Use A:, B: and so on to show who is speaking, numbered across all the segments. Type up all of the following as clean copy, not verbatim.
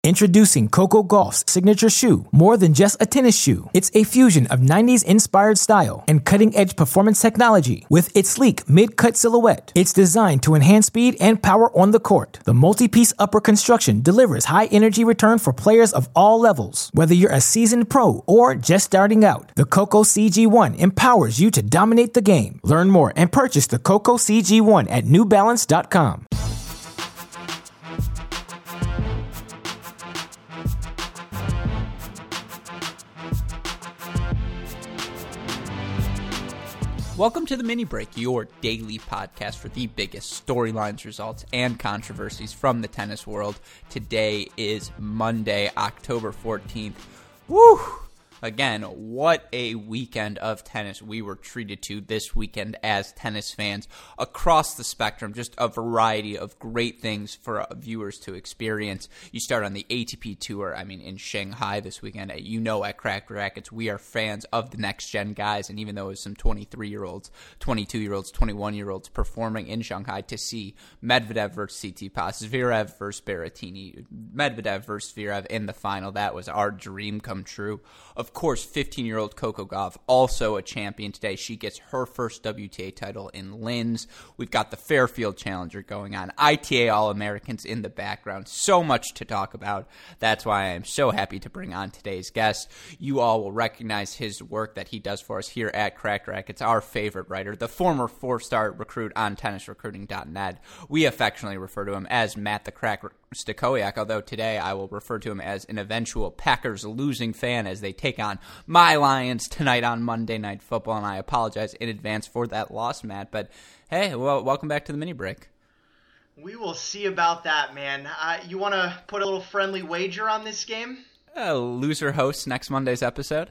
A: Introducing Coco Gauff's signature shoe, more than just a tennis shoe. It's a fusion of 90s-inspired style and cutting-edge performance technology. With its sleek mid-cut silhouette, it's designed to enhance speed and power on the court. The multi-piece upper construction delivers high-energy return for players of all levels. Whether you're a seasoned pro or just starting out, the Coco CG1 empowers you to dominate the game. Learn more and purchase the Coco CG1 at NewBalance.com.
B: Welcome to the Mini Break, your daily podcast for the biggest storylines, results, and controversies from the tennis world. Today is Monday, October 14th. Woo! Again, what a weekend of tennis we were treated to this weekend as tennis fans across the spectrum. Just a variety of great things for viewers to experience. You start on the ATP Tour, in Shanghai this weekend. You know, at Cracked Racquets, we are fans of the next-gen guys, and even though it was some 23-year-olds, 22-year-olds, 21-year-olds performing in Shanghai, to see Medvedev versus Tsitsipas, Zverev versus Berrettini, Medvedev versus Zverev in the final, that was our dream come true. Of course, 15-year-old Coco Gauff, also a champion today. She gets her first WTA title in Linz. We've got the Fairfield Challenger going on. ITA All-Americans in the background. So much to talk about. That's why I am so happy to bring on today's guest. You all will recognize his work that he does for us here at Cracked Racquets, our favorite writer, the former four-star recruit on tennisrecruiting.net. We affectionately refer to him as Matt the Crack Stachowiak, although today I will refer to him as an eventual Packers losing fan as they take on my Lions tonight on Monday Night Football, and I apologize in advance for that loss, Matt. But hey, well, welcome back to the Mini Break.
C: We will see about that, man. You want to put a little friendly wager on this game?
B: Loser hosts next Monday's episode.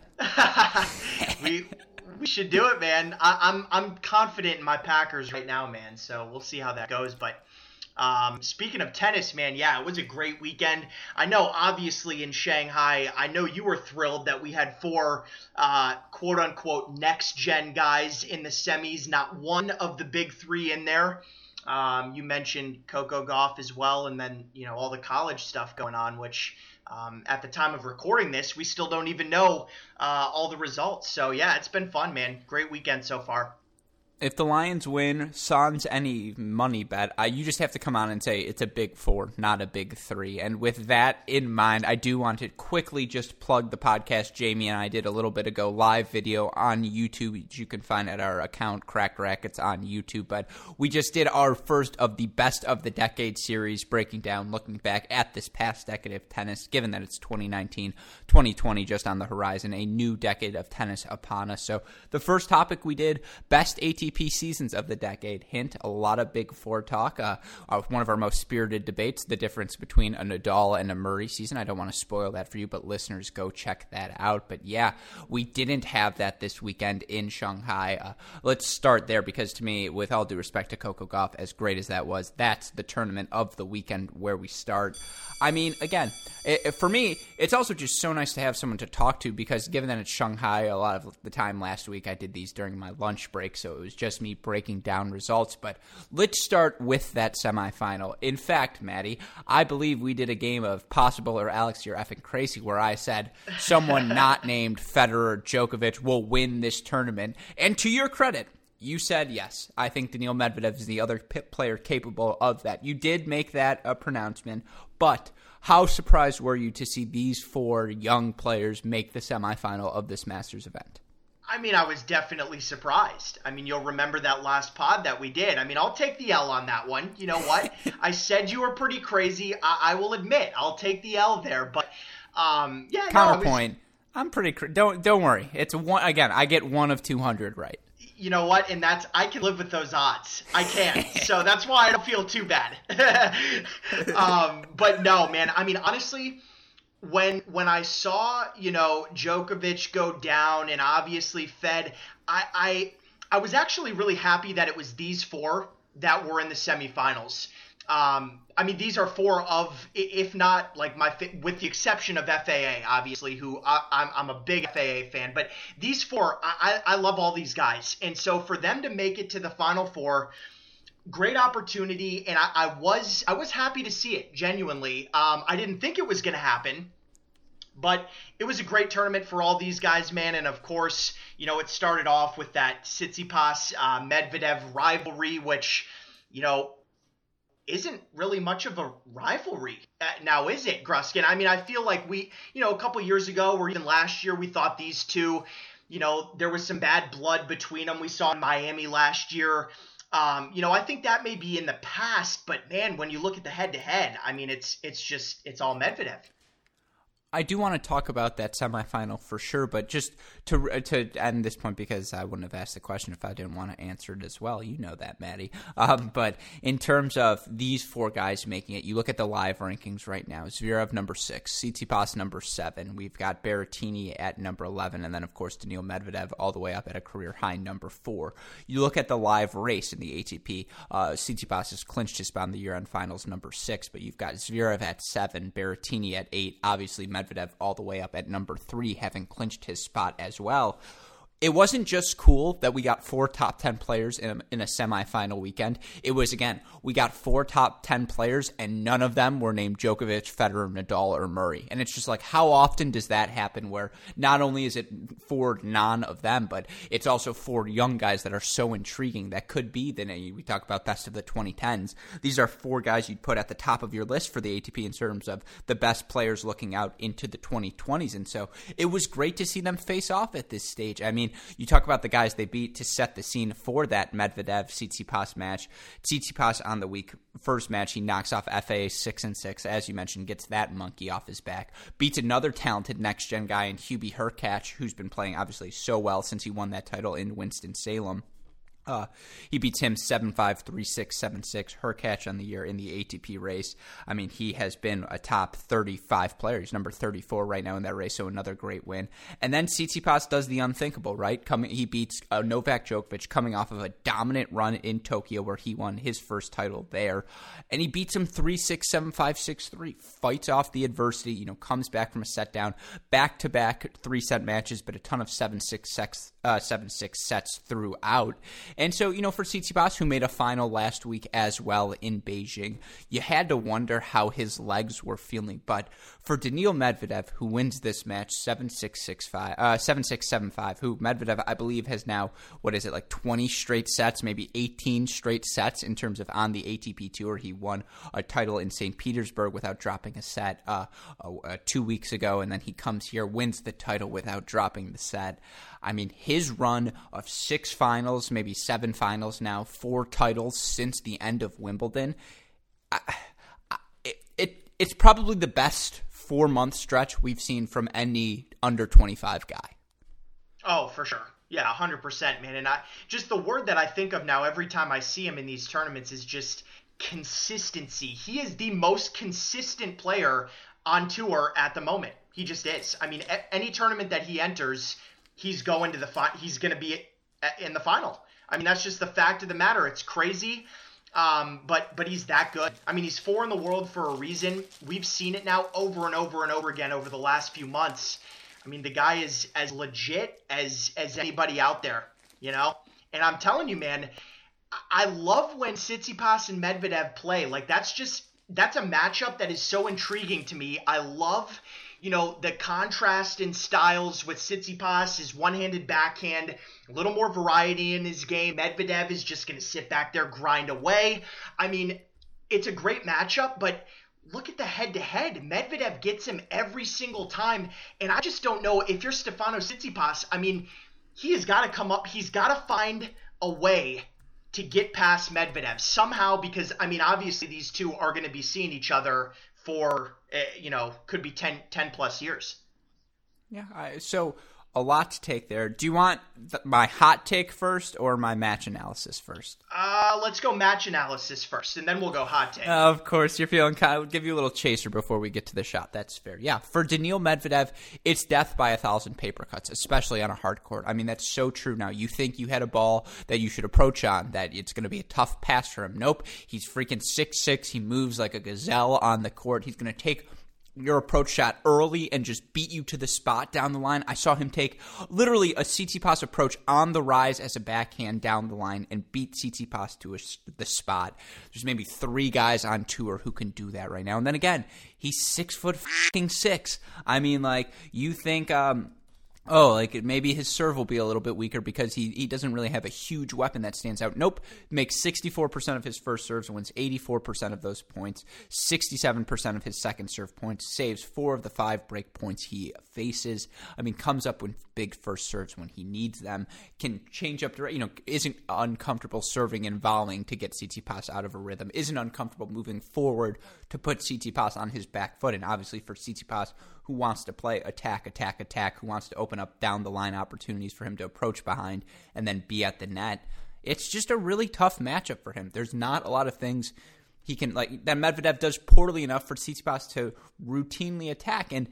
C: we should do it, man. I'm confident in my Packers right now, man. So we'll see how that goes, but. Speaking of tennis, man, yeah, it was a great weekend. I know, obviously, in Shanghai, I know you were thrilled that we had four quote-unquote next-gen guys in the semis, not one of the big three in there. You mentioned Coco Gauff as well, and then, all the college stuff going on, which at the time of recording this, we still don't even know all the results. So, yeah, it's been fun, man. Great weekend so far.
B: If the Lions win, sans any money bet, you just have to come on and say it's a big four, not a big three. And with that in mind, I do want to quickly just plug the podcast Jamie and I did a little bit ago, live video on YouTube, which you can find at our account, Cracked Racquets on YouTube. But we just did our first of the Best of the Decade series, breaking down, looking back at this past decade of tennis, given that it's 2019, 2020 just on the horizon, a new decade of tennis upon us. So the first topic we did, best ATP seasons of the decade. Hint, a lot of Big Four talk. One of our most spirited debates, the difference between a Nadal and a Murray season. I don't want to spoil that for you, but listeners, go check that out. But yeah, we didn't have that this weekend in Shanghai. Let's start there because to me, with all due respect to Coco Gauff, as great as that was, that's the tournament of the weekend where we start. Again, for me, it's also just so nice to have someone to talk to because given that it's Shanghai, a lot of the time last week I did these during my lunch break, so it was just me breaking down results. But let's start with that semifinal. In fact, Maddie, I believe we did a game of Possible or Alex, You're Effing Crazy, where I said someone not named Federer or Djokovic will win this tournament. And to your credit, you said yes. I think Daniil Medvedev is the other player capable of that. You did make that a pronouncement, but how surprised were you to see these four young players make the semifinal of this Masters event?
C: I was definitely surprised. You'll remember that last pod that we did. I'll take the L on that one. You know what? I said you were pretty crazy. I will admit, I'll take the L there. But, yeah.
B: Counterpoint. I'm pretty don't worry. It's one again. I get one of 200 right.
C: You know what? And I can live with those odds. I can. So that's why I don't feel too bad. But no, man. Honestly, when I saw, Djokovic go down and obviously Fed, I was actually really happy that it was these four that were in the semifinals. These are four of, if not like with the exception of FAA, obviously, who I'm a big FAA fan, but these four, I love all these guys. And so for them to make it to the Final Four, great opportunity, and I was happy to see it, genuinely. I didn't think it was going to happen, but it was a great tournament for all these guys, man. And of course, it started off with that Tsitsipas Medvedev rivalry, which, isn't really much of a rivalry now, is it, Gruskin? I mean, I feel like we, a couple years ago or even last year, we thought these two, there was some bad blood between them. We saw in Miami last year. I think that may be in the past, but man, when you look at the head-to-head, I mean, it's all Medvedev.
B: I do want to talk about that semifinal for sure, but just to end this point, because I wouldn't have asked the question if I didn't want to answer it as well. You know that, Maddie. But in terms of these four guys making it, you look at the live rankings right now. Zverev number 6, Tsitsipas number 7. We've got Berrettini at number 11, and then, of course, Daniil Medvedev all the way up at a career-high number 4. You look at the live race in the ATP, Tsitsipas has clinched his spot in the year-end finals number 6, but you've got Zverev at 7, Berrettini at 8, obviously Medvedev all the way up at number 3, having clinched his spot as well. It wasn't just cool that we got 4 top 10 players in a semifinal weekend. It was, again, we got 4 top 10 players, and none of them were named Djokovic, Federer, Nadal, or Murray. And it's just like, how often does that happen where not only is it 4 none of them, but it's also 4 young guys that are so intriguing that could be, we talk about best of the 2010s. These are 4 guys you'd put at the top of your list for the ATP in terms of the best players looking out into the 2020s. And so it was great to see them face off at this stage. I mean, you talk about the guys they beat to set the scene for that Medvedev-Tsitsipas match. Tsitsipas on the first match, he knocks off FA 6-6, as you mentioned, gets that monkey off his back. Beats another talented next-gen guy in Hubie Hurkacz, who's been playing obviously so well since he won that title in Winston-Salem. He beats him 7-5, 3-6, 7-6. Hurkacz on the year in the ATP race. I mean, he has been a top 35 player. He's number 34 right now in that race, so another great win. And then Tsitsipas does the unthinkable, right? He beats Novak Djokovic coming off of a dominant run in Tokyo where he won his first title there. And he beats him 3-6, 7-5, 6-3. Fights off the adversity, comes back from a set down. Back-to-back 3-set matches, but a ton of 7-6 sets throughout. And so, for Tsitsipas, who made a final last week as well in Beijing, you had to wonder how his legs were feeling. But for Daniil Medvedev, who wins this match 7-6, 6-5, 7-6, 7-5, who Medvedev, I believe, has now, 20 straight sets, maybe 18 straight sets in terms of on the ATP Tour. He won a title in St. Petersburg without dropping a set 2 weeks ago, and then he comes here, wins the title without dropping the set. I mean, his run of 6 finals, maybe 7 finals now, 4 titles since the end of Wimbledon, it's probably the best 4-month stretch we've seen from any under 25 guy.
C: Oh, for sure. Yeah, 100%, man. And just the word that I think of now every time I see him in these tournaments is just consistency. He is the most consistent player on tour at the moment. He just is. I mean, any tournament that he enters, he's going to he's going to be in the final. I mean, that's just the fact of the matter. It's crazy, but he's that good. I mean, he's 4 in the world for a reason. We've seen it now over and over and over again over the last few months. I mean, the guy is as legit as anybody out there, And I'm telling you, man, I love when Tsitsipas and Medvedev play. Like, that's a matchup that is so intriguing to me. I love the contrast in styles with Tsitsipas, his one-handed backhand, a little more variety in his game. Medvedev is just going to sit back there, grind away. I mean, it's a great matchup, but look at the head-to-head. Medvedev gets him every single time, and I just don't know if you're Stefanos Tsitsipas. I mean, he has got to come up. He's got to find a way to get past Medvedev somehow because, I mean, obviously these two are going to be seeing each other for, could be 10 plus years.
B: Yeah. So a lot to take there. Do you want my hot take first or my match analysis first?
C: Let's go match analysis first, and then we'll go hot take.
B: Of course, you're feeling kind of, give you a little chaser before we get to the shot. That's fair. Yeah, for Daniil Medvedev, it's death by 1,000 paper cuts, especially on a hard court. I mean, that's so true now. You think you had a ball that you should approach on, that it's going to be a tough pass for him. Nope, he's freaking 6'6". He moves like a gazelle on the court. He's going to take your approach shot early and just beat you to the spot down the line. I saw him take literally a Tsitsipas approach on the rise as a backhand down the line and beat Tsitsipas to the spot. There's maybe 3 guys on tour who can do that right now. And then again, he's 6'6". I mean, like, you think maybe his serve will be a little bit weaker because he doesn't really have a huge weapon that stands out. Nope. Makes 64% of his first serves, wins 84% of those points, 67% of his second serve points, saves 4 of the 5 break points he faces. I mean, comes up with big first serves when he needs them, can change up isn't uncomfortable serving and volleying to get Tsitsipas out of a rhythm, isn't uncomfortable moving forward to put Tsitsipas on his back foot. And obviously for Tsitsipas, who wants to play attack, who wants to open up down the line opportunities for him to approach behind and then be at the net, it's just a really tough matchup for him. There's not a lot of things he can, like, that Medvedev does poorly enough for Tsitsipas to routinely attack. And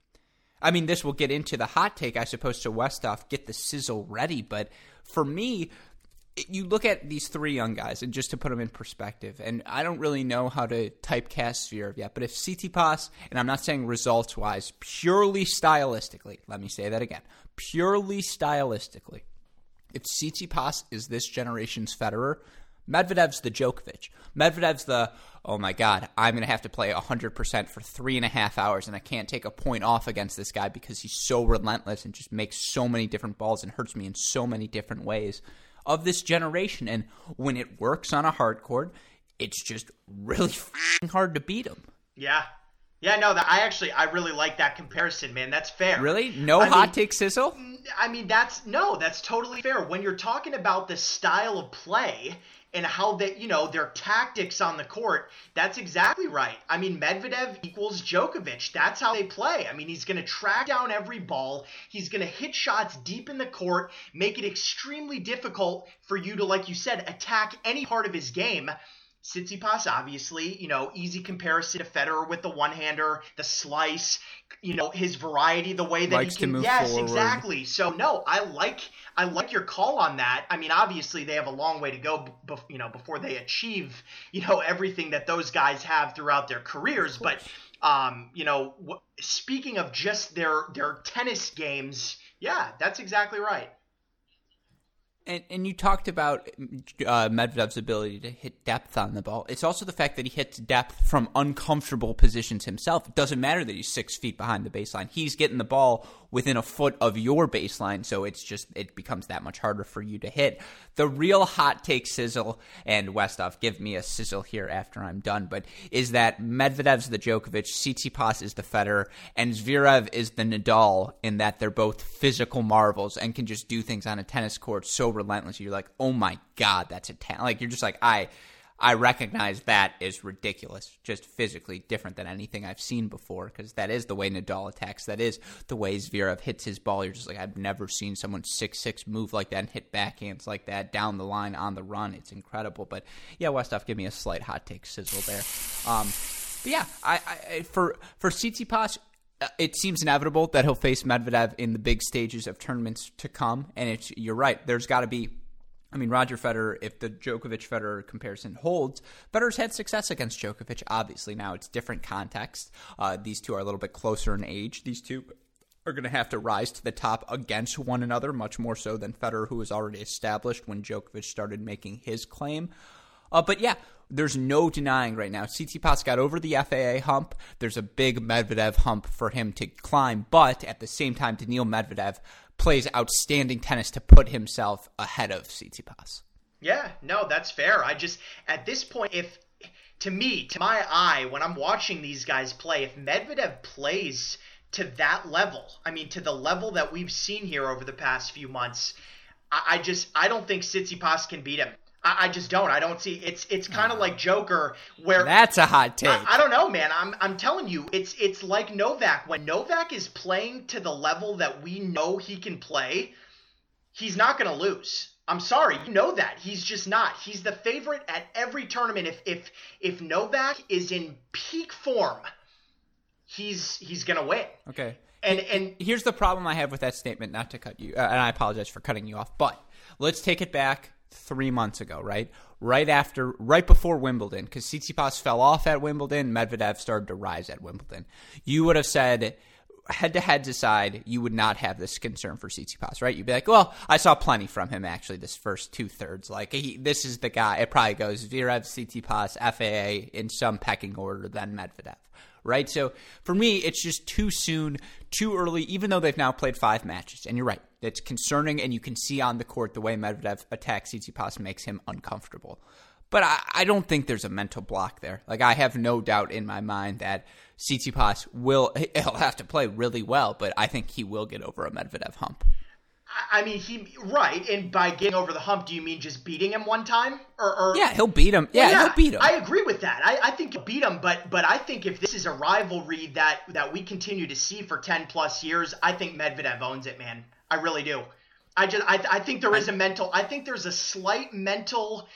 B: I mean, this will get into the hot take, I suppose, to Westhoff, get the sizzle ready. But for me, you look at these 3 young guys, and just to put them in perspective, and I don't really know how to typecast Zverev yet, but if Tsitsipas, and I'm not saying results-wise, purely stylistically, let me say that again, purely stylistically, if Tsitsipas is this generation's Federer, Medvedev's the Djokovic. Medvedev's the, oh my God, I'm going to have to play 100% for 3.5 hours, and I can't take a point off against this guy because he's so relentless and just makes so many different balls and hurts me in so many different ways, of this generation. And when it works on a hard court, it's just really hard to beat him.
C: Yeah, no, I really like that comparison, man. That's fair.
B: Really? No hot take sizzle?
C: I mean, that's totally fair. When you're talking about the style of play and how they, their tactics on the court, that's exactly right. I mean, Medvedev equals Djokovic. That's how they play. I mean, he's going to track down every ball. He's going to hit shots deep in the court, make it extremely difficult for you to, like you said, attack any part of his game. Tsitsipas, obviously, easy comparison to Federer with the one-hander, the slice, his variety, the way that
B: likes
C: he can.
B: To move
C: yes,
B: forward.
C: Exactly. So no, I like your call on that. I mean, obviously they have a long way to go, before they achieve, everything that those guys have throughout their careers. But, speaking of just their tennis games, yeah, that's exactly right.
B: And you talked about Medvedev's ability to hit depth on the ball. It's also the fact that he hits depth from uncomfortable positions himself. It doesn't matter that he's 6 feet behind the baseline. He's getting the ball within a foot of your baseline, so it becomes that much harder for you to hit. The real hot take sizzle, and Westhoff, give me a sizzle here after I'm done, but is that Medvedev's the Djokovic, Tsitsipas is the Federer, and Zverev is the Nadal, in that they're both physical marvels and can just do things on a tennis court so relentless. You're like, oh my God, that's a talent. Like, you're just like, I recognize that is ridiculous, just physically different than anything I've seen before, because that is the way Nadal attacks. That is the way Zverev hits his ball. You're just like, I've never seen someone 6'6" move like that and hit backhands like that down the line on the run. It's incredible. But yeah, Westhoff, give me a slight hot take sizzle there. But yeah, for Tsitsipas, it seems inevitable that he'll face Medvedev in the big stages of tournaments to come. And you're right. There's got to be, I mean, Roger Federer, if the Djokovic-Federer comparison holds, Federer's had success against Djokovic, obviously. Now it's different context. These two are a little bit closer in age. These two are going to have to rise to the top against one another, much more so than Federer, who was already established when Djokovic started making his claim. But yeah, there's no denying right now. Tsitsipas got over the FAA hump. There's a big Medvedev hump for him to climb. But at the same time, Daniil Medvedev plays outstanding tennis to put himself ahead of Tsitsipas.
C: Yeah, no, that's fair. At this point, to my eye, when I'm watching these guys play, if Medvedev plays to that level, I mean, to the level that we've seen here over the past few months, I don't think Tsitsipas can beat him. I just don't. I don't see. It's kind of like Joker, where
B: that's a hot take.
C: I don't know, man. I'm telling you, it's like Novak. When Novak is playing to the level that we know he can play, he's not going to lose. I'm sorry, you know that. He's just not. He's the favorite at every tournament. If Novak is in peak form, he's going to win.
B: Okay.
C: And
B: here's the problem I have with that statement. Not to cut you, and I apologize for cutting you off, but let's take it back 3 months ago, right? Right before Wimbledon, because Tsitsipas fell off at Wimbledon, Medvedev started to rise at Wimbledon. You would have said, head-to-heads aside, you would not have this concern for Tsitsipas, right? You'd be like, well, I saw plenty from him, actually, this first two-thirds. Like, this is the guy. It probably goes Zverev, Tsitsipas, FAA in some pecking order, then Medvedev, right? So, for me, it's just too soon, too early, even though they've now played 5 matches. And you're right. It's concerning, and you can see on the court the way Medvedev attacks Tsitsipas makes him uncomfortable. But I don't think there's a mental block there. Like, I have no doubt in my mind that Tsitsipas he'll have to play really well, but I think he will get over a Medvedev hump.
C: I mean, right, and by getting over the hump, do you mean just beating him one time? Or
B: yeah, he'll beat him. Yeah, he'll beat him.
C: I agree with that. I think he'll beat him, but I think if this is a rivalry that we continue to see for 10 plus years, I think Medvedev owns it, man. I really do. I think there is there's a slight mental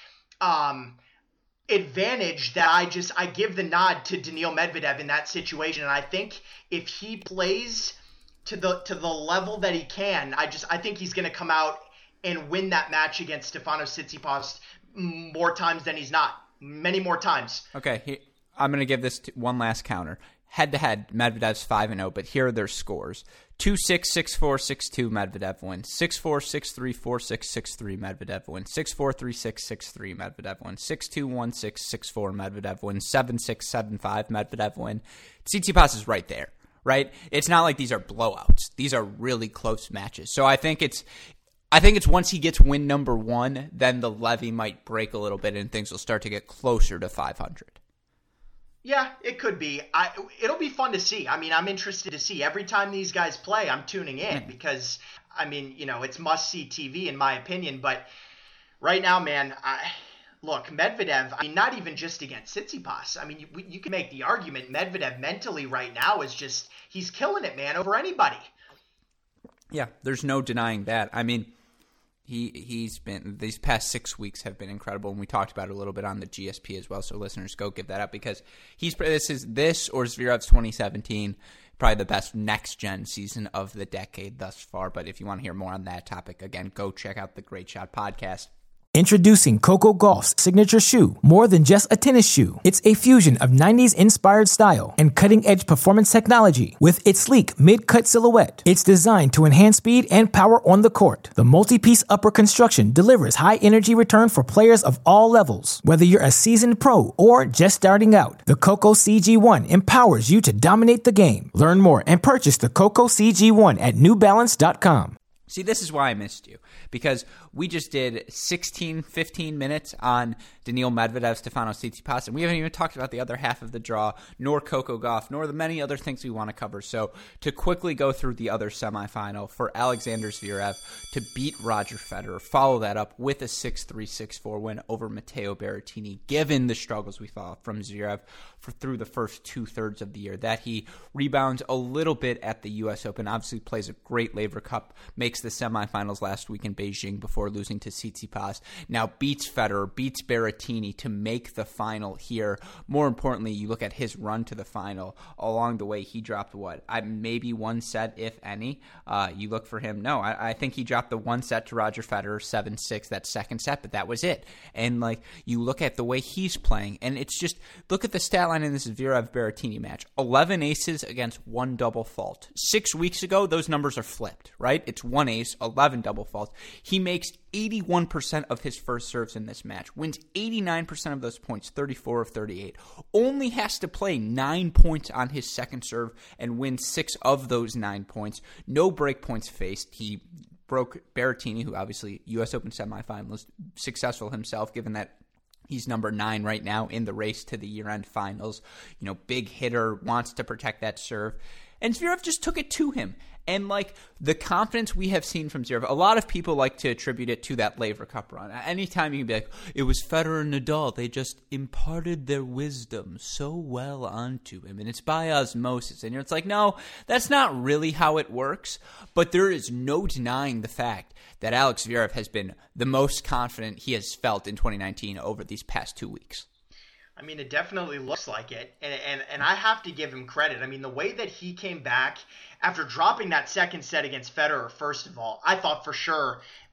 C: advantage that I give the nod to Daniil Medvedev in that situation. And I think if he plays to the level that he can, I think he's going to come out and win that match against Stefanos Tsitsipas more times than he's not. Many more times.
B: Okay, I'm going to give this one last counter. Head-to-head, Medvedev's 5-0, but here are their scores. 2-6, 6-4, 6-2, Medvedev wins. 6-4, 6-3, 4-6, 6-3, Medvedev wins. 4 3-6, 6-3, Medvedev wins. 6-2, 1-6, 6-4, Medvedev wins. 7-6, 7-5, Medvedev wins. Tsitsipas is right there, right? It's not like these are blowouts. These are really close matches. So I think it's once he gets win number 1, then the levee might break a little bit and things will start to get closer to 500.
C: Yeah, it could be. It'll be fun to see. I mean, I'm interested to see. Every time these guys play, I'm tuning in because, I mean, it's must-see TV in my opinion. But right now, man, look, Medvedev, I mean, not even just against Tsitsipas. I mean, you can make the argument Medvedev mentally right now is just, he's killing it, man, over anybody.
B: Yeah, there's no denying that. I mean, He's been, these past 6 weeks have been incredible, and we talked about it a little bit on the GSP as well, so listeners, go give that up because this or Zverev's 2017, probably the best next-gen season of the decade thus far, but if you want to hear more on that topic, again, go check out the Great Shot podcast.
A: Introducing Coco Gauff's signature shoe. More than just a tennis shoe, it's a fusion of 90s inspired style and cutting-edge performance technology. With its sleek mid-cut silhouette, it's designed to enhance speed and power on the court. The multi-piece upper construction delivers high-energy return for players of all levels. Whether you're a seasoned pro or just starting out, the Coco CG1 empowers you to dominate the game. Learn more and purchase the Coco CG1 at NewBalance.com.
B: See, this is why I missed you, because we just did 15 minutes on Daniil Medvedev, Stefanos Tsitsipas, and we haven't even talked about the other half of the draw, nor Coco Gauff, nor the many other things we want to cover. So to quickly go through the other semifinal for Alexander Zverev to beat Roger Federer, follow that up with a 6-3, 6-4 win over Matteo Berrettini, given the struggles we saw from Zverev through the first two-thirds of the year, that he rebounds a little bit at the U.S. Open, obviously plays a great Laver Cup, makes the semifinals last week in Beijing before losing to Tsitsipas, now beats Federer, beats Berrettini to make the final here. More importantly, you look at his run to the final. Along the way, he dropped maybe one set, if any. You look for him. No, I think he dropped the one set to Roger Federer, 7-6, that second set, but that was it. And you look at the way he's playing, and it's just, look at the stat line in this Zverev-Berrettini match. 11 aces against 1 double fault. 6 weeks ago, those numbers are flipped, right? It's 1 ace, 11 double faults. He makes 81% of his first serves in this match, wins 89% of those points, 34 of 38. Only has to play 9 points on his second serve and win 6 of those 9 points. No break points faced. He broke Berrettini, who obviously U.S. Open semifinalist, successful himself, given that he's number 9 right now in the race to the year-end finals. Big hitter, wants to protect that serve. And Zverev just took it to him. And the confidence we have seen from Zverev, a lot of people like to attribute it to that Laver Cup run. Anytime you can be like, it was Federer and Nadal, they just imparted their wisdom so well onto him, and it's by osmosis. And it's like, no, that's not really how it works. But there is no denying the fact that Alex Zverev has been the most confident he has felt in 2019 over these past 2 weeks.
C: I mean, it definitely looks like it, and I have to give him credit. I mean, the way that he came back after dropping that second set against Federer, first of all, I thought for sure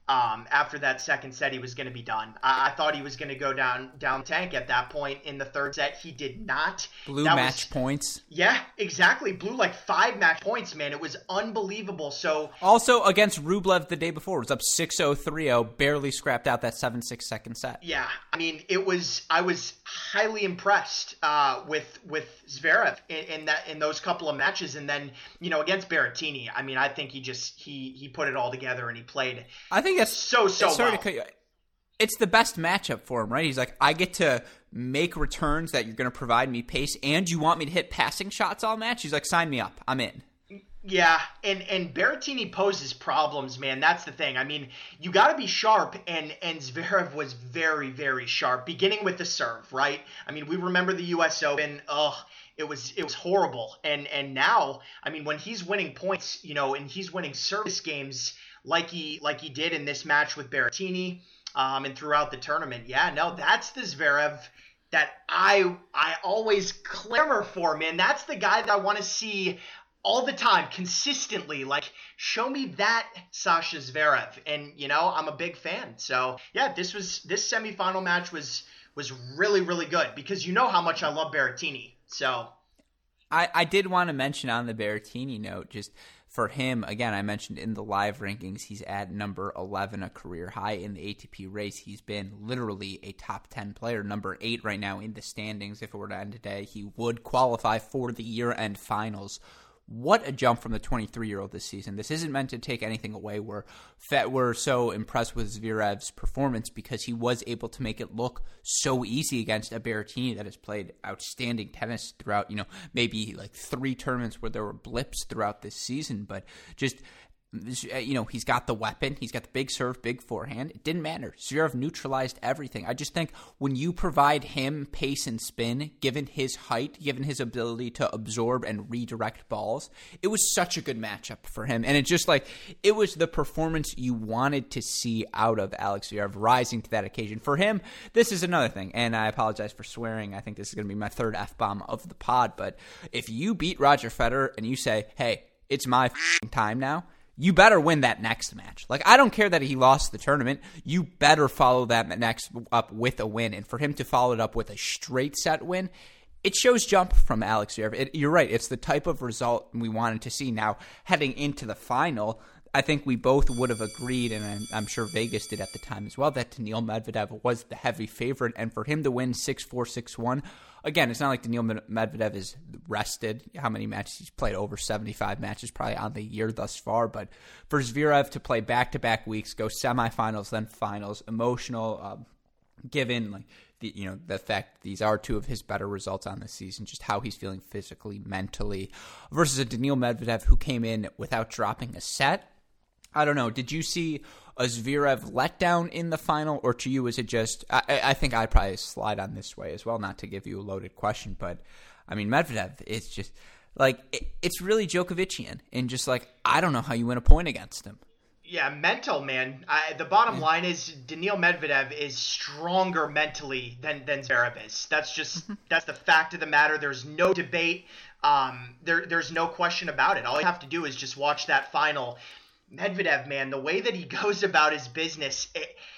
C: After that second set, he was going to be done. I thought he was going to go down tank at that point in the third set. He did not.
B: Blew match points.
C: Yeah, exactly. Blew like 5 match points, man. It was unbelievable. So
B: also against Rublev the day before, it was up 6-0, 3-0, barely scrapped out that 7-6 second set.
C: Yeah, I mean, I was highly impressed with Zverev in those couple of matches, and then against Berrettini, I mean, I think he put it all together and he played.
B: I think that's
C: so well.
B: It's the best matchup for him, right? He's like, I get to make returns that you're going to provide me pace, and you want me to hit passing shots all match? He's like, sign me up. I'm in.
C: Yeah, and Berrettini poses problems, man. That's the thing. I mean, you got to be sharp, and Zverev was very, very sharp, beginning with the serve, right? I mean, we remember the U.S. Open. It was horrible. And now, I mean, when he's winning points, and he's winning service games like he did in this match with Berrettini, and throughout the tournament. Yeah, no, that's the Zverev that I always clamor for, man. That's the guy that I want to see all the time, consistently. Like, show me that Sasha Zverev. And, I'm a big fan. So, yeah, this semifinal match was really, really good because you know how much I love Berrettini. So
B: I did want to mention on the Berrettini note, just for him, again, I mentioned in the live rankings, he's at number 11, a career high in the ATP race. He's been literally a top 10 player, number 8 right now in the standings. If it were to end today, he would qualify for the year-end finals. What a jump from the 23-year-old this season. This isn't meant to take anything away. We're so impressed with Zverev's performance because he was able to make it look so easy against a Berrettini that has played outstanding tennis throughout, maybe like 3 tournaments where there were blips throughout this season. But just, he's got the weapon. He's got the big serve, big forehand. It didn't matter. Zverev neutralized everything. I just think when you provide him pace and spin, given his height, given his ability to absorb and redirect balls, it was such a good matchup for him. And it was the performance you wanted to see out of Alex Zverev, rising to that occasion. For him, this is another thing, and I apologize for swearing. I think this is going to be my 3rd F-bomb of the pod, but if you beat Roger Federer and you say, hey, it's my time now, you better win that next match. Like, I don't care that he lost the tournament. You better follow that next up with a win. And for him to follow it up with a straight set win, it shows jump from Alex Zverev. You're right. It's the type of result we wanted to see. Now, heading into the final, I think we both would have agreed, and I'm sure Vegas did at the time as well, that Daniil Medvedev was the heavy favorite. And for him to win 6-4, 6-1, again, it's not like Daniil Medvedev is rested. How many matches? He's played over 75 matches probably on the year thus far. But for Zverev to play back-to-back weeks, go semifinals, then finals, emotional, given the fact these are 2 of his better results on the season, just how he's feeling physically, mentally, versus a Daniil Medvedev who came in without dropping a set. I don't know. Did you see a Zverev letdown in the final, or to you was it just? I think I'd probably slide on this way as well, not to give you a loaded question, but I mean Medvedev, it's just like it's really Djokovician, and just like I don't know how you win a point against him.
C: Yeah, mental, man. The bottom line is Daniil Medvedev is stronger mentally than Zverev is. That's the fact of the matter. There's no debate. There's no question about it. All you have to do is just watch that final. Medvedev, man, the way that he goes about his business,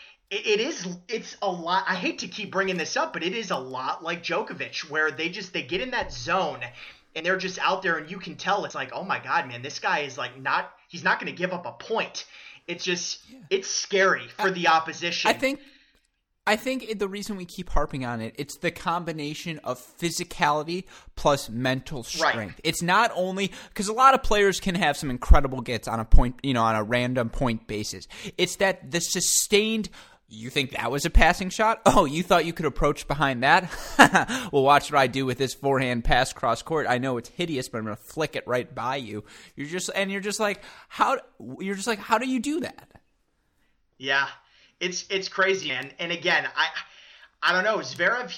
C: it's a lot. I hate to keep bringing this up, but it is a lot like Djokovic, where they get in that zone and they're just out there, and you can tell it's like, oh my God, man, this guy is like he's not going to give up a point. It's just, it's scary for the opposition.
B: I think the reason we keep harping on it, it's the combination of physicality plus mental strength. Right. It's not only because a lot of players can have some incredible gets on a point, on a random point basis. It's that the sustained. You think that was a passing shot? Oh, you thought you could approach behind that? Well, watch what I do with this forehand pass cross court. I know it's hideous, but I'm going to flick it right by you. You're just like, how do you do that?
C: Yeah. It's crazy, man. And again, I don't know. Zverev,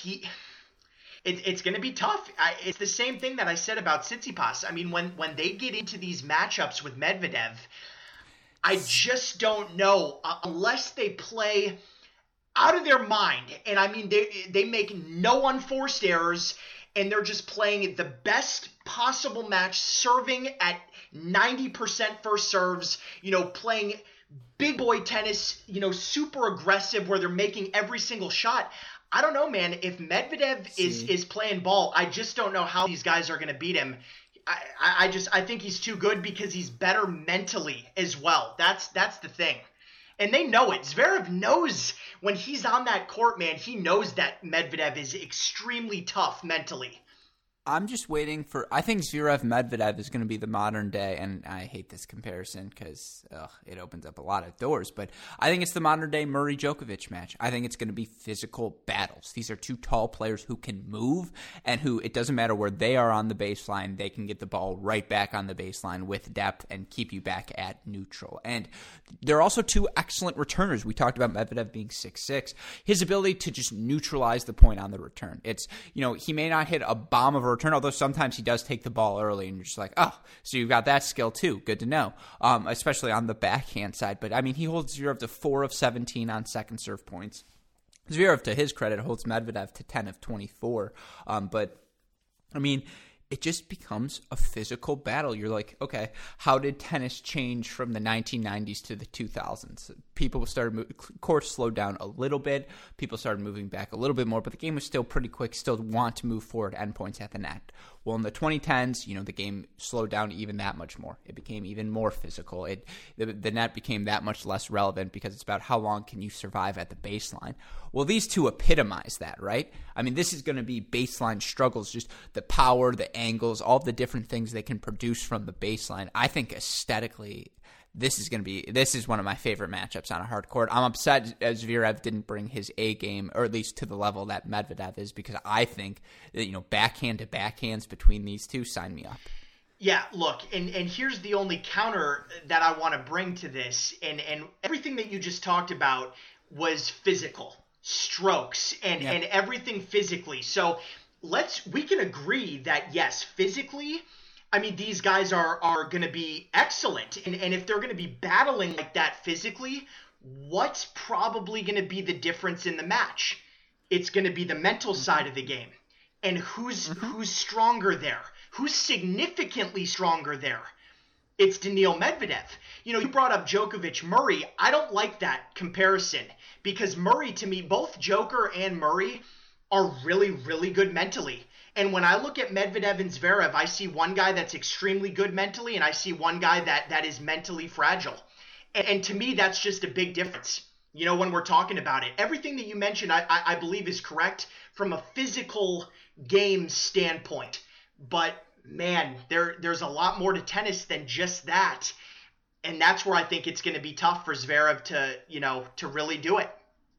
C: it's going to be tough. It's the same thing that I said about Tsitsipas. I mean, when they get into these matchups with Medvedev, I just don't know unless they play out of their mind. And I mean, they make no unforced errors, and they're just playing the best possible match, serving at 90% first serves, playing big boy tennis, super aggressive where they're making every single shot. I don't know, man. If Medvedev is playing ball, I just don't know how these guys are going to beat him. I think he's too good because he's better mentally as well. That's the thing. And they know it. Zverev knows when he's on that court, man, he knows that Medvedev is extremely tough mentally.
B: I'm just waiting I think Zverev-Medvedev is going to be the modern day, and I hate this comparison because it opens up a lot of doors, but I think it's the modern day Murray-Djokovic match. I think it's going to be physical battles. These are two tall players who can move and who, it doesn't matter where they are on the baseline, they can get the ball right back on the baseline with depth and keep you back at neutral. And they're also two excellent returners. We talked about Medvedev being 6'6". His ability to just neutralize the point on the return. It's, he may not hit a bomb of a return, although sometimes he does take the ball early and you're just like, oh, so you've got that skill too. Good to know, especially on the backhand side. But, I mean, he holds Zverev to 4 of 17 on second serve points. Zverev, to his credit, holds Medvedev to 10 of 24. But, I mean, it just becomes a physical battle. You're like, okay, how did tennis change from the 1990s to the 2000s? People started courts slowed down a little bit. People started moving back a little bit more, but the game was still pretty quick, still want to move forward, endpoints at the net. Well, in the 2010s, the game slowed down even that much more. It became even more physical. The net became that much less relevant because it's about how long can you survive at the baseline. Well, these two epitomize that, right? I mean, this is going to be baseline struggles, just the power, the angles, all the different things they can produce from the baseline. I think aesthetically, this is one of my favorite matchups on a hard court. I'm upset Zverev didn't bring his A game, or at least to the level that Medvedev is, because I think that, backhand to backhands between these two, sign me up.
C: Yeah, look, and here's the only counter that I want to bring to this, and everything that you just talked about was physical, strokes, and everything physically. So we can agree that, yes, physically, I mean, these guys are going to be excellent. And if they're going to be battling like that physically, what's probably going to be the difference in the match? It's going to be the mental side of the game. And who's stronger there? Who's significantly stronger there? It's Daniil Medvedev. You brought up Djokovic Murray. I don't like that comparison because Murray, to me, both Joker and Murray are really, really good mentally. And when I look at Medvedev and Zverev, I see one guy that's extremely good mentally, and I see one guy that is mentally fragile. And to me, that's just a big difference, when we're talking about it. Everything that you mentioned, I believe, is correct from a physical game standpoint. But, man, there's a lot more to tennis than just that. And that's where I think it's going to be tough for Zverev to really do it.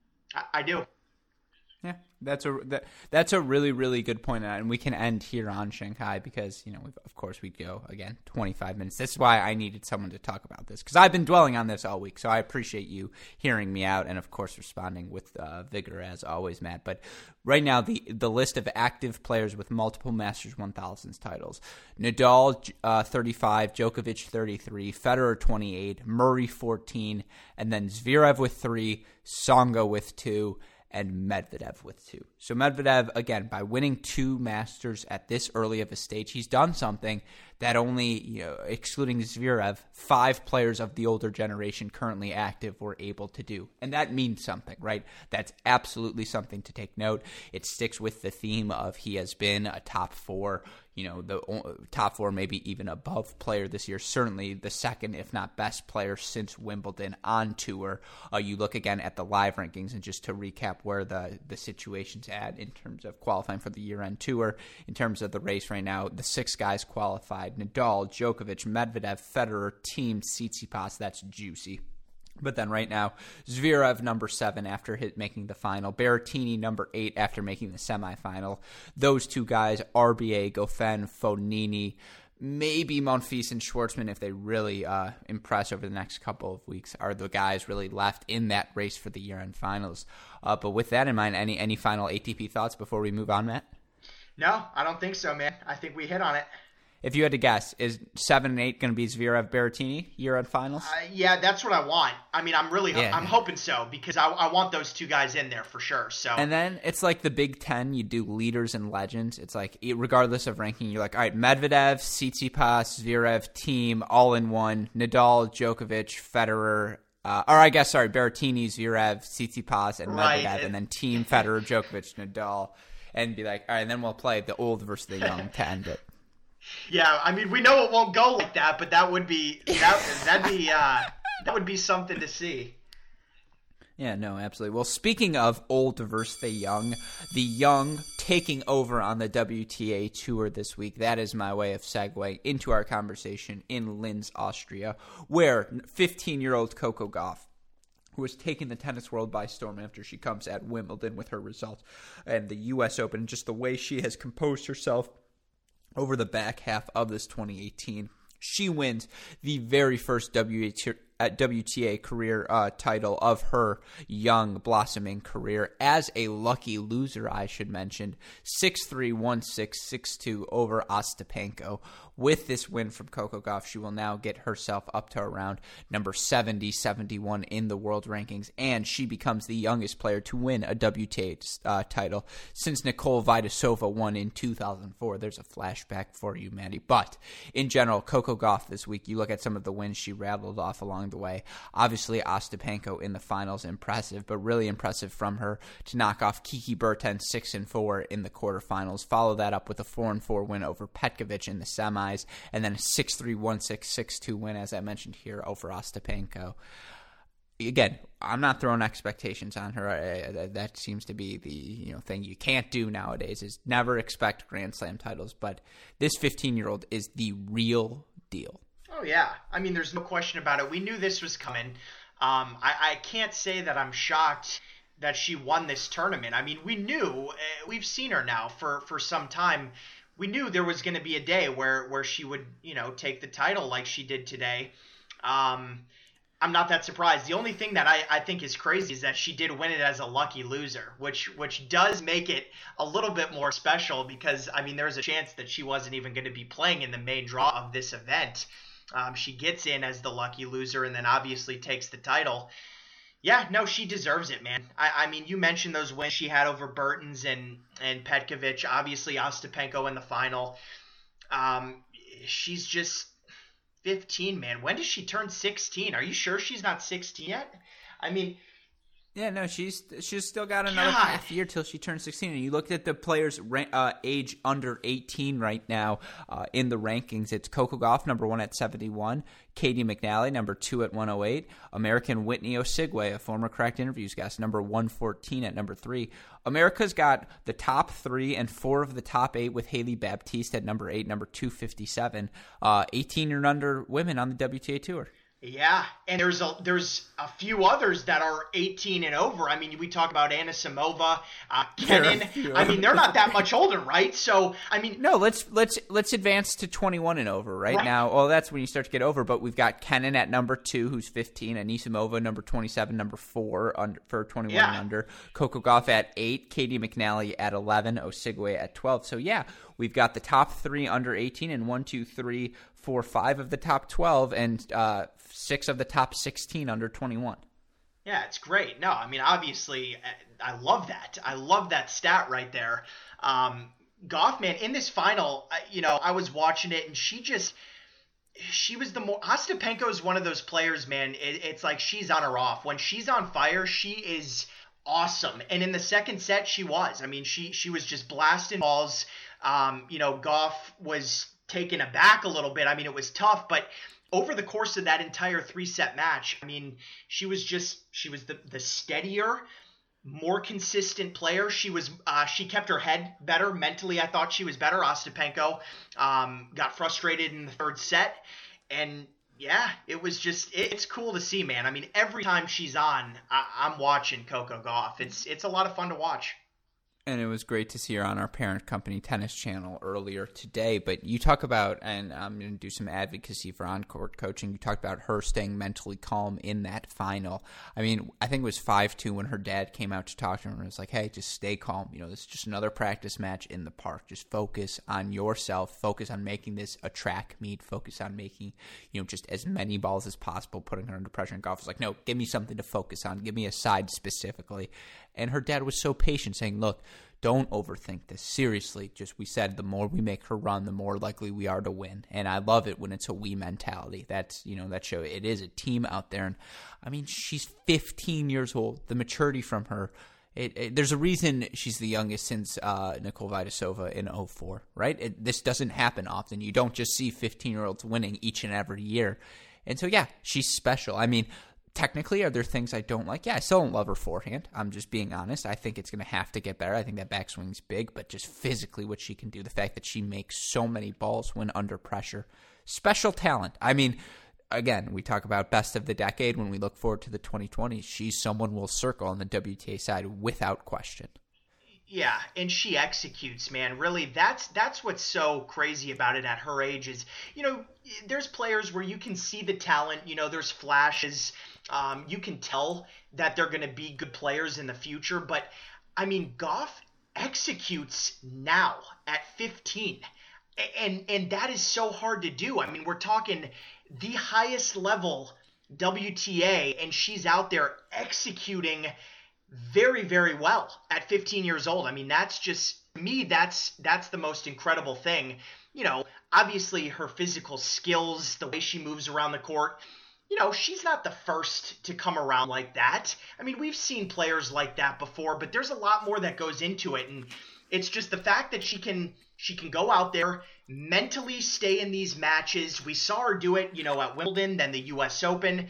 C: I do.
B: Yeah, that's a really, really good point, and we can end here on Shanghai because of course we go again 25 minutes. This is why I needed someone to talk about this because I've been dwelling on this all week. So I appreciate you hearing me out and of course responding with vigor as always, Matt. But right now the list of active players with multiple Masters 1000s titles: Nadal 35, Djokovic 33, Federer 28, Murray 14, and then Zverev with 3, Tsonga with 2. And Medvedev with 2. So Medvedev, again, by winning 2 Masters at this early of a stage, he's done something that only, excluding Zverev, 5 players of the older generation currently active were able to do. And that means something, right? That's absolutely something to take note. It sticks with the theme of he has been a top 4, the top 4, maybe even above player this year. Certainly the second, if not best player since Wimbledon on tour. You look again at the live rankings, and just to recap where the situation's at in terms of qualifying for the year-end tour. In terms of the race right now, the 6 guys qualified: Nadal, Djokovic, Medvedev, Federer, Thiem, Tsitsipas. That's juicy. But then right now, Zverev number 7 after making the final. Berrettini number 8 after making the semifinal. Those 2 guys, RBA, Goffin, Fognini, maybe Monfils and Schwartzman, if they really impress over the next couple of weeks, are the guys really left in that race for the year-end finals. But with that in mind, any final ATP thoughts before we move on, Matt?
C: No, I don't think so, man. I think we hit on it.
B: If you had to guess, is 7 and 8 going to be Zverev Berrettini year-end finals?
C: Yeah, that's what I want. I mean, I'm hoping so because I want those 2 guys in there for sure. So
B: and then it's like the Big Ten. You do leaders and legends. It's like regardless of ranking, you're like, all right, Medvedev, Tsitsipas, Zverev, Thiem, all in one. Nadal, Djokovic, Federer, Or I guess, sorry, Berrettini, Zverev, Tsitsipas, and Medvedev,
C: Right.
B: and then Team Federer, Djokovic, Nadal, and be like, all right, and then we'll play the old versus the young to end it.
C: Yeah, I mean, we know it won't go like that, but that would be that would be something to see.
B: Yeah, no, absolutely. Well, speaking of old versus the young taking over on the WTA Tour this week. That is my way of segueing into our conversation in Linz, Austria, where 15-year-old Coco Gauff, who has taken the tennis world by storm after she comes at Wimbledon with her results and the U.S. Open, just the way she has composed herself over the back half of this 2018. She wins the very first WTA career title of her young, blossoming career as a lucky loser, I should mention. 6-3, 1-6, 6-2 over Ostapenko. With this win from Coco Gauff, she will now get herself up to around number 70, 71 in the world rankings, and she becomes the youngest player to win a WTA title since Nicole Vidasova won in 2004. There's a flashback for you, Maddie. But in general, Coco Gauff this week, you look at some of the wins she rattled off along the way. Obviously, Ostapenko in the finals, impressive, but really impressive from her to knock off Kiki Bertens 6-4 in the quarterfinals. Follow that up with a 4-4 win over Petkovic in the semis, and then a 6-3, 1-6, 6-2 win, as I mentioned here, over Ostapenko. Again, I'm not throwing expectations on her. That seems to be the thing you can't do nowadays, is never expect Grand Slam titles. But this 15-year-old is the real deal.
C: Oh, yeah. I mean, there's no question about it. We knew this was coming. I can't say that I'm shocked that she won this tournament. I mean, we knew. We've seen her now for some time. We knew there was going to be a day where she would, take the title like she did today. I'm not that surprised. The only thing that I think is crazy is that she did win it as a lucky loser, which does make it a little bit more special because, I mean, there's a chance that she wasn't even going to be playing in the main draw of this event. She gets in as the lucky loser and then obviously takes the title. Yeah, no, she deserves it, man. I mean, you mentioned those wins she had over Bertens and Petkovic, obviously Ostapenko in the final. She's just 15, man. When does she turn 16? Are you sure she's not 16 yet? I mean...
B: Yeah, no, she's still got another half year till she turns 16. And you look at the players' age under 18 right now in the rankings. It's Coco Gauff, number 1 at 71. Katie McNally, number 2 at 108. American Whitney Osigwe, a former Cracked Interviews guest, number 114 at number 3. America's got the top 3 and 4 of the top 8 with Haley Baptiste at number 8, number 257. 18 and under women on the WTA Tour.
C: Yeah, and there's a few others that are 18 and over. I mean, we talk about Anisimova, Kenin. I mean, they're not that much older, right? So, I mean,
B: no. Let's advance to 21 and over right now. Well, that's when you start to get over. But we've got Kenin at number 2, who's 15. Anisimova number 27, number 4 for 21 and under. Coco Gauff at 8. Katie McNally at 11. Osigwe at 12. So yeah, we've got the top 3 under 18 and 1, 2, 3, 4, 5 of the top 12 and 6 of the top 16 under 21.
C: Yeah, it's great. No, I mean, obviously, I love that. I love that stat right there. Gauff, man, in this final, I was watching it, and she was the more... Ostapenko is one of those players, man, it's like she's on or off. When she's on fire, she is awesome. And in the second set, she was. I mean, she was just blasting balls. Gauff was taken aback a little bit. I mean, it was tough, but over the course of that entire 3-set match, I mean, she was the steadier, more consistent player. She kept her head better mentally. I thought she was better. Ostapenko got frustrated in the third set, and yeah, it's cool to see, man. I mean, every time she's on, I'm watching Coco Gauff. It's a lot of fun to watch.
B: And it was great to see her on our parent company Tennis Channel earlier today. But you talk about, and I'm going to do some advocacy for on-court coaching, you talked about her staying mentally calm in that final. I mean, I think it was 5-2 when her dad came out to talk to her and was like, hey, just stay calm. This is just another practice match in the park. Just focus on yourself. Focus on making this a track meet. Focus on making, just as many balls as possible, putting her under pressure. And Gauff was like, no, give me something to focus on. Give me a side specifically. And her dad was so patient, saying, look, don't overthink this. Seriously, just we said the more we make her run, the more likely we are to win. And I love it when it's a we mentality. That's, that show it is a team out there. And I mean, she's 15 years old. The maturity from her. There's a reason she's the youngest since Nicole Vidasova in 2004, right? This doesn't happen often. You don't just see 15-year-olds winning each and every year. And so, yeah, she's special. I mean, technically, are there things I don't like? Yeah, I still don't love her forehand. I'm just being honest. I think it's going to have to get better. I think that backswing's big, but just physically what she can do, the fact that she makes so many balls when under pressure. Special talent. I mean, again, we talk about best of the decade when we look forward to the 2020s. She's someone we'll circle on the WTA side without question.
C: Yeah, and she executes, man. Really, that's what's so crazy about it at her age is, there's players where you can see the talent, there's flashes. You can tell that they're going to be good players in the future. But, I mean, Gauff executes now at 15. And that is so hard to do. I mean, we're talking the highest level WTA, and she's out there executing very, very well at 15 years old. I mean, that's just me. That's the most incredible thing. Obviously her physical skills, the way she moves around the court, she's not the first to come around like that. I mean, we've seen players like that before, but there's a lot more that goes into it. And it's just the fact that she can go out there, mentally stay in these matches. We saw her do it, at Wimbledon, then the U.S. Open.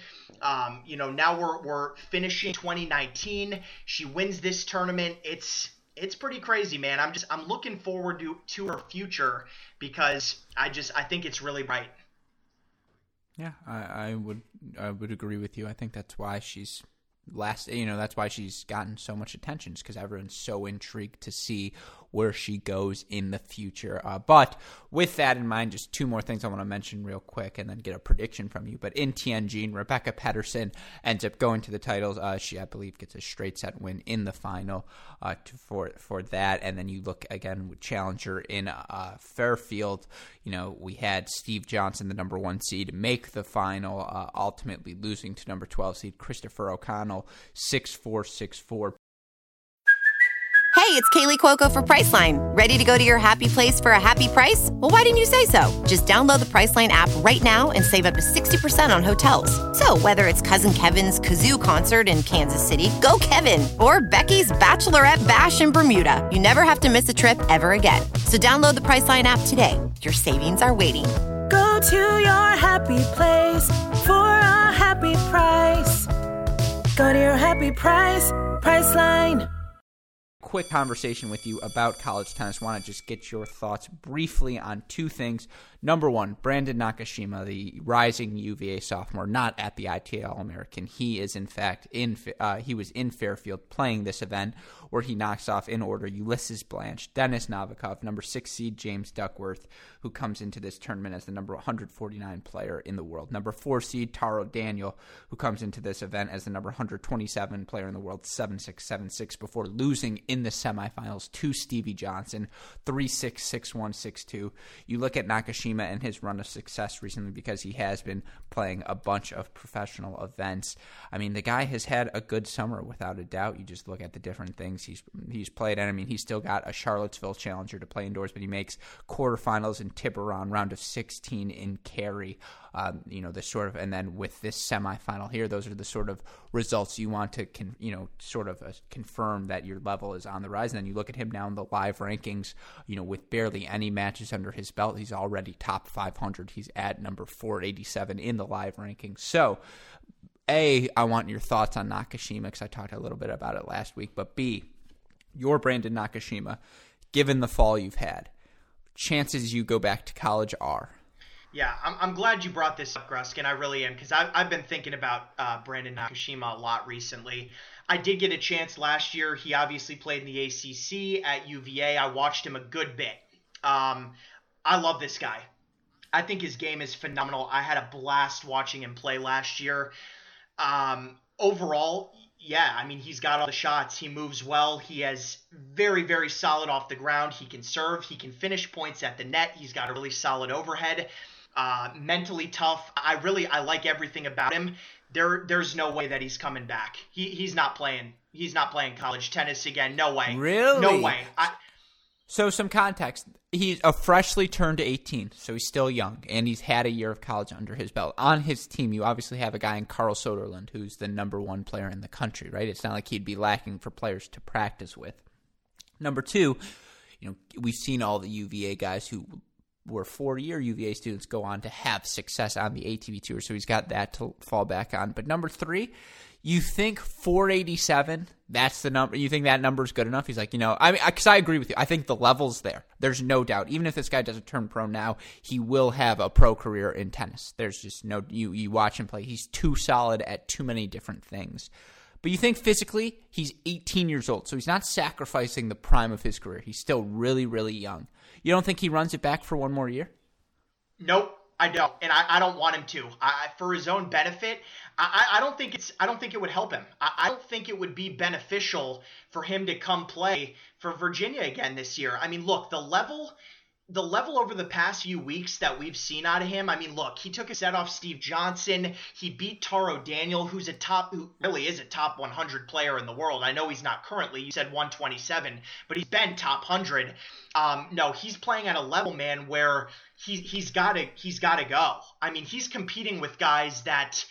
C: Now we're finishing 2019. She wins this tournament. It's pretty crazy, man. I'm looking forward to her future because I think it's really bright.
B: Yeah, I would agree with you. I think that's why she's that's why she's gotten so much attention, because everyone's so intrigued to see where she goes in the future. But with that in mind, just two more things I want to mention real quick and then get a prediction from you. But in Tianjin, Rebecca Pedersen ends up going to the titles. She, I believe, gets a straight set win in the final for that. And then you look again with challenger in Fairfield. We had Steve Johnson, the number 1 seed, make the final, ultimately losing to number 12 seed Christopher O'Connell 6-4, 6-4.
D: Hey, it's Kaylee Cuoco for Priceline. Ready to go to your happy place for a happy price? Well, why didn't you say so? Just download the Priceline app right now and save up to 60% on hotels. So whether it's Cousin Kevin's Kazoo Concert in Kansas City, go Kevin, or Becky's Bachelorette Bash in Bermuda, you never have to miss a trip ever again. So download the Priceline app today. Your savings are waiting.
E: Go to your happy place for a happy price. Go to your happy price, Priceline.
B: Quick conversation with you about college tennis. Want to just get your thoughts briefly on two things. Number one, Brandon Nakashima, the rising UVA sophomore, not at the ITA All-American. He is, in fact, he was in Fairfield playing this event where he knocks off, in order, Ulysses Blanche, Denis Novikov, number 6 seed James Duckworth, who comes into this tournament as the number 149 player in the world. Number 4 seed Taro Daniel, who comes into this event as the number 127 player in the world, 7-6, 7-6, before losing in the semifinals to Stevie Johnson, 3-6, 6-1, 6-2. You look at Nakashima and his run of success recently, because he has been playing a bunch of professional events. I mean, the guy has had a good summer without a doubt. You just look at the different things he's played at. I mean, he's still got a Charlottesville Challenger to play indoors, but he makes quarterfinals in Tiburon, round of 16 in Cary. The sort of, and then with this semifinal here, those are the sort of results you want to, confirm that your level is on the rise. And then you look at him now in the live rankings, with barely any matches under his belt, he's already top 500. He's at number 487 in the live rankings. So, A, I want your thoughts on Nakashima, because I talked a little bit about it last week. But B, your Brandon Nakashima, given the fall you've had, chances you go back to college are?
C: Yeah, I'm glad you brought this up, Gruskin. I really am, because I've been thinking about Brandon Nakashima a lot recently. I did get a chance last year. He obviously played in the ACC at UVA. I watched him a good bit. I love this guy. I think his game is phenomenal. I had a blast watching him play last year. Overall, yeah, I mean, he's got all the shots. He moves well. He has very, very solid off the ground. He can serve. He can finish points at the net. He's got a really solid overhead. Mentally tough. I like everything about him. There's no way that he's coming back. He's not playing He's not playing college tennis again. No way.
B: Really?
C: No way.
B: So some context. He's a freshly turned 18, so he's still young, and he's had a year of college under his belt. On his team, you obviously have a guy in Carl Soderlund, who's the number one player in the country, right? It's not like he'd be lacking for players to practice with. Number two, we've seen all the UVA guys who were 4-year UVA students go on to have success on the ATP Tour, so he's got that to fall back on. But number three, you think 487, that's the number, you think that number is good enough? He's like, because I agree with you. I think the level's there. There's no doubt. Even if this guy doesn't turn pro now, he will have a pro career in tennis. There's just no, you watch him play. He's too solid at too many different things. But you think physically, he's 18 years old, so he's not sacrificing the prime of his career. He's still really, really young. You don't think he runs it back for one more year?
C: Nope, I don't, and I don't want him to. For his own benefit, I don't think it would help him. I don't think it would be beneficial for him to come play for Virginia again this year. I mean, look, the level over the past few weeks that we've seen out of him, I mean, look, he took a set off Steve Johnson. He beat Taro Daniel, who really is a top 100 player in the world. I know he's not currently. You said 127, but he's been top 100. No, he's playing at a level, man, where he's got to go. I mean, he's competing with guys that,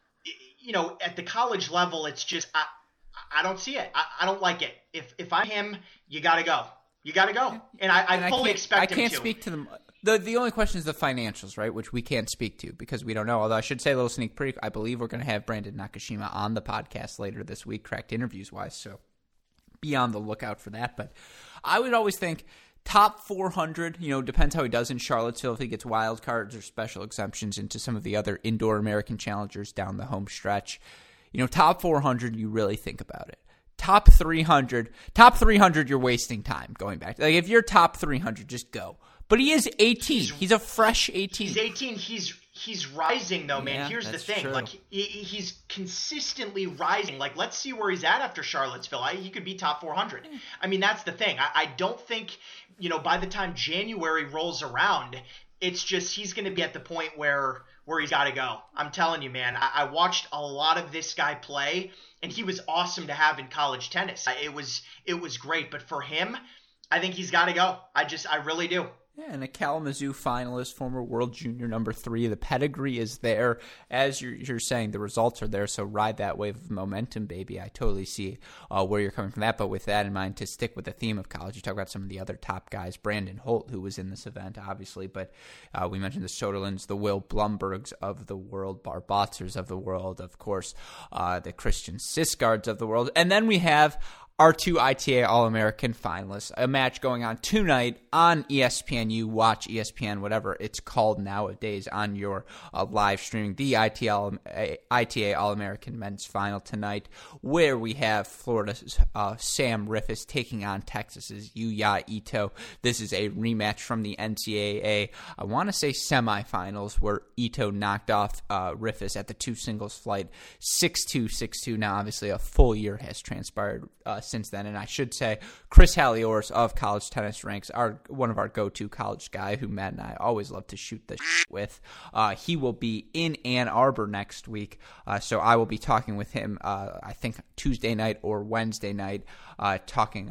C: at the college level, it's just I don't see it. I don't like it. If I'm him, you got to go. You got to go. And I fully expect him to.
B: I can't speak to them. The only question is the financials, right, which we can't speak to because we don't know. Although I should say a little sneak peek, I believe we're going to have Brandon Nakashima on the podcast later this week, Cracked Interviews-wise, so be on the lookout for that. But I would always think top 400, depends how he does in Charlottesville, if he gets wild cards or special exemptions into some of the other indoor American challengers down the home stretch. Top 400, you really think about it. Top 300, you're wasting time going back. Like, if you're top 300, just go. But he is 18. He's a fresh 18.
C: He's 18. He's rising, though, man.
B: Yeah,
C: here's the thing.
B: True.
C: Like, he's consistently rising. Like, let's see where he's at after Charlottesville. He could be top 400. I mean, that's the thing. I don't think, by the time January rolls around, it's just he's going to be at the point where he's got to go. I'm telling you, man. I watched a lot of this guy play, and he was awesome to have in college tennis. It was great. But for him, I think he's got to go. I really do.
B: Yeah, and a Kalamazoo finalist, former world junior number 3. The pedigree is there. As you're saying, the results are there, so ride that wave of momentum, baby. I totally see where you're coming from that. But with that in mind, to stick with the theme of college, you talk about some of the other top guys. Brandon Holt, who was in this event, obviously, but we mentioned the Soderlands, the Will Blumbergs of the world, Barbotzers of the world, of course, the Christian Sisgards of the world. And then we have our 2 ITA All-American finalists, a match going on tonight on ESPN. You watch ESPN, whatever it's called nowadays, on your live streaming. The ITA All-American men's final tonight, where we have Florida's Sam Riffice taking on Texas's Yuya Ito. This is a rematch from the NCAA, I want to say semifinals, where Ito knocked off Riffice at the 2 singles flight 6-2, 6-2. Now, obviously, a full year has transpired since then, and I should say Chris Halioris of College Tennis Ranks, one of our go-to college guy who Matt and I always love to shoot the shit with. He will be in Ann Arbor next week, so I will be talking with him, I think Tuesday night or Wednesday night, talking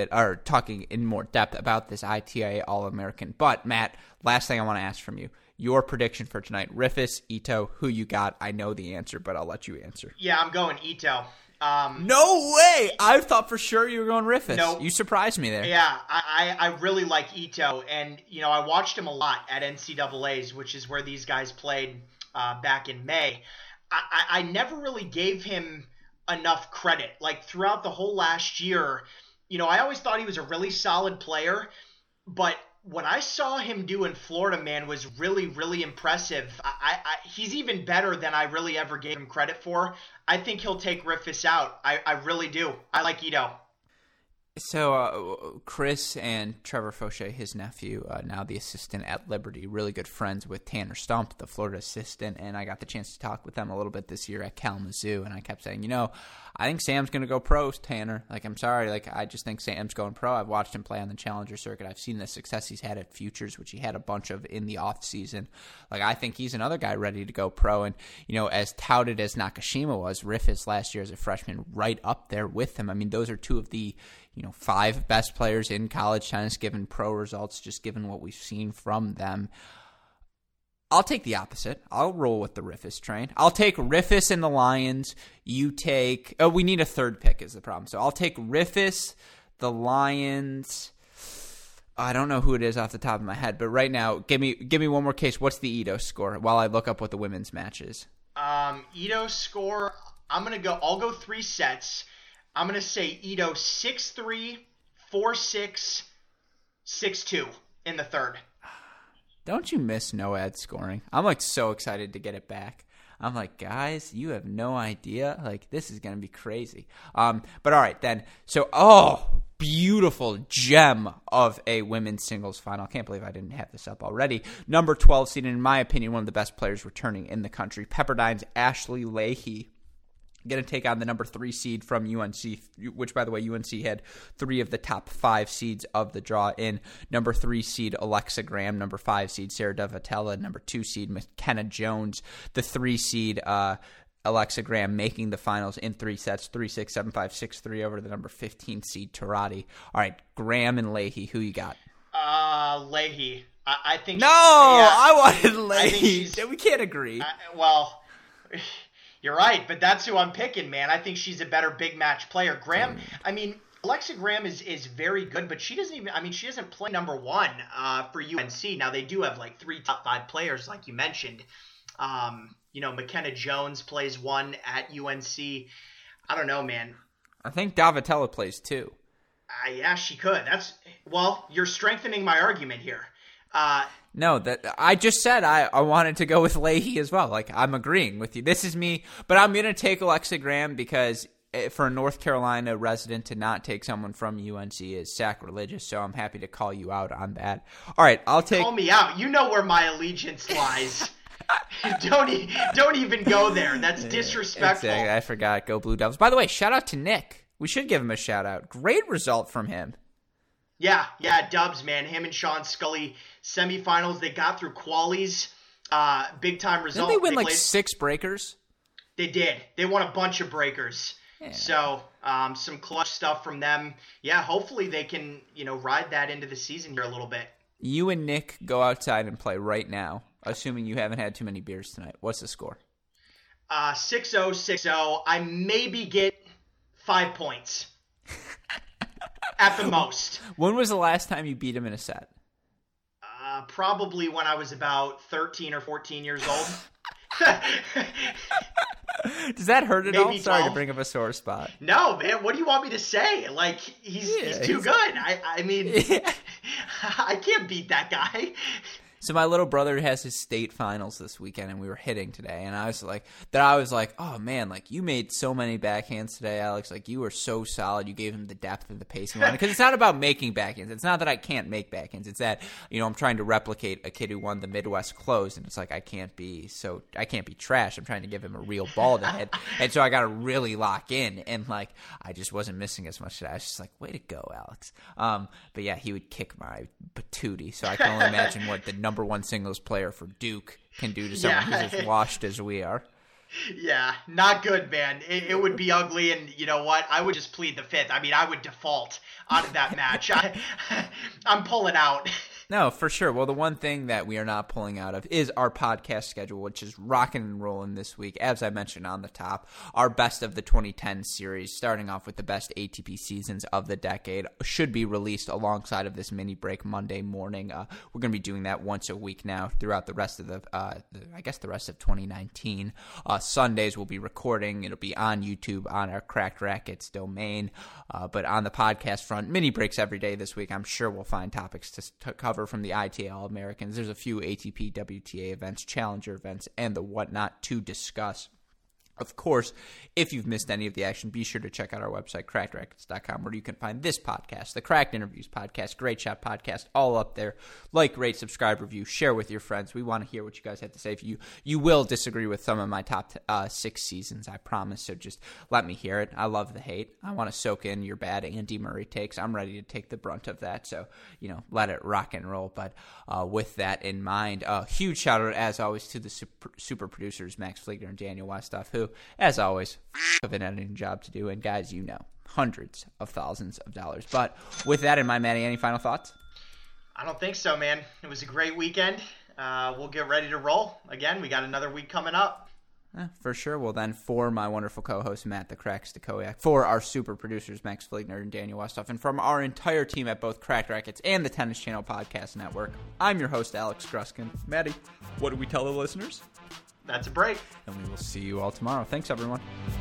B: in more depth about this ITA All-American. But Matt, last thing I want to ask from you. Your prediction for tonight, Riffice, Ito, who you got? I know the answer, but I'll let you answer.
C: Yeah, I'm going Ito.
B: No way! I thought for sure you were going Riffice.
C: No.
B: You surprised me there.
C: Yeah, I really like Ito, and I watched him a lot at NCAAs, which is where these guys played back in May. I never really gave him enough credit. Like, throughout the whole last year, I always thought he was a really solid player, but what I saw him do in Florida, man, was really, really impressive. He's even better than I really ever gave him credit for. I think he'll take Riffice out. I really do. I like Ito.
B: So Chris and Trevor Fauché, his nephew, now the assistant at Liberty, really good friends with Tanner Stump, the Florida assistant, and I got the chance to talk with them a little bit this year at Kalamazoo, and I kept saying, I think Sam's going to go pro, Tanner. I'm sorry. I just think Sam's going pro. I've watched him play on the Challenger circuit. I've seen the success he's had at Futures, which he had a bunch of in the offseason. I think he's another guy ready to go pro. And, as touted as Nakashima was, Riffice last year as a freshman, right up there with him. I mean, those are two of the 5 best players in college tennis given pro results, just given what we've seen from them. I'll take the opposite. I'll roll with the Riffice train. I'll take Riffice and the Lions. You take... Oh, we need a third pick is the problem. So I'll take Riffice, the Lions. I don't know who it is off the top of my head, but right now, give me one more case. What's the Ito score while I look up what the women's match is?
C: Ito score, I'll go 3 sets. I'm going to say Ito 6-3, 4-6, 6-2 in the third.
B: Don't you miss no-ad scoring? I'm so excited to get it back. I'm guys, you have no idea. This is going to be crazy. But all right, then. So, beautiful gem of a women's singles final. Can't believe I didn't have this up already. Number 12 seed, and in my opinion, one of the best players returning in the country. Pepperdine's Ashley Leahy. Going to take on the number 3 seed from UNC, which, by the way, UNC had 3 of the top 5 seeds of the draw in. Number 3 seed Alexa Graham, number 5 seed Sarah Davatella, number 2 seed McKenna Jones, the 3 seed Alexa Graham making the finals in 3 sets, 3-6, 7-5, 6-3 over the number 15 seed Tarati. All right, Graham and Leahy, who you got?
C: Leahy. I think...
B: No, I wanted Leahy. We can't agree.
C: You're right, but that's who I'm picking, man. I think she's a better big match player. Graham, Alexa Graham is very good, but she doesn't play number 1 for UNC. Now, they do have 3 top 5 players, like you mentioned. McKenna Jones plays 1 at UNC. I don't know, man.
B: I think Davatella plays 2.
C: Yeah, she could. You're strengthening my argument here.
B: No, that I just said I wanted to go with Leahy as well. I'm agreeing with you. This is me, but I'm going to take Alexa Graham because for a North Carolina resident to not take someone from UNC is sacrilegious, so I'm happy to call you out on that. All right, I'll take...
C: Call me out. You know where my allegiance lies. Don't even go there. That's disrespectful.
B: Exactly. I forgot. Go Blue Devils. By the way, shout out to Nick. We should give him a shout out. Great result from him.
C: Yeah, Dubs, man. Him and Sean Scully, semifinals. They got through qualies. Big time result.
B: Didn't they win 6 breakers?
C: They did. They won a bunch of breakers. Yeah. So some clutch stuff from them. Yeah, hopefully they can ride that into the season here a little bit.
B: You and Nick go outside and play right now, assuming you haven't had too many beers tonight. What's the score?
C: 6-0, 6-0. I maybe get 5 points. At the most.
B: When was the last time you beat him in a set?
C: Probably when I was about 13 or 14 years old.
B: Does that hurt at all? Sorry to bring up a sore spot.
C: No, man. What do you want me to say? He's too good. I can't beat that guy.
B: So my little brother has his state finals this weekend, and we were hitting today, and I was like, oh man, you made so many backhands today, Alex. You were so solid. You gave him the depth and the pace. Because it's not about making backhands. It's not that I can't make backhands. It's that I'm trying to replicate a kid who won the Midwest Close, and it's I can't be trash. I'm trying to give him a real ball to hit, and so I got to really lock in, and I just wasn't missing as much today. I was just way to go, Alex. But yeah, he would kick my patootie, so I can only imagine what the number 1 singles player for Duke can do to someone who's as washed as we are.
C: Yeah, not good, man. It would be ugly, and you know what? I would just plead the 5th. I would default out of that match. I'm pulling out.
B: No, for sure. Well, the one thing that we are not pulling out of is our podcast schedule, which is rocking and rolling this week. As I mentioned on the top, our best of the 2010 series, starting off with the best ATP seasons of the decade, should be released alongside of this mini break Monday morning. We're going to be doing that once a week now throughout the rest of the rest of 2019. Sundays we'll be recording. It'll be on YouTube on our Cracked Rackets domain. But on the podcast front, mini breaks every day this week. I'm sure we'll find topics to cover from the ITA All-Americans. There's a few ATP, WTA events, Challenger events, and the whatnot to discuss. Of course, if you've missed any of the action, be sure to check out our website, crackedrackets.com, where you can find this podcast, the Cracked Interviews podcast, Great Shot podcast, all up there. Like, rate, subscribe, review, share with your friends. We want to hear what you guys have to say. If you will disagree with some of my top 6 seasons, I promise, so just let me hear it. I love the hate. I want to soak in your bad Andy Murray takes. I'm ready to take the brunt of that, so, let it rock and roll. But with that in mind, huge shout-out, as always, to the super producers, Max Fleegner and Daniel Westoff, who, as always, have an editing job to do, and guys, hundreds of thousands of dollars. But with that in mind, Matty, any final thoughts?
C: I don't think so, man. It was a great weekend. We'll get ready to roll. Again, we got another week coming up.
B: For sure. Well, then, for my wonderful co-host, Matt the Crack Stakoyak, for our super producers, Max Fleegner and Daniel Westoff, and from our entire team at both Cracked Rackets and the Tennis Channel Podcast Network, I'm your host, Alex Gruskin. Matty, what do we tell the listeners?
C: That's a break.
B: And we will see you all tomorrow. Thanks, everyone.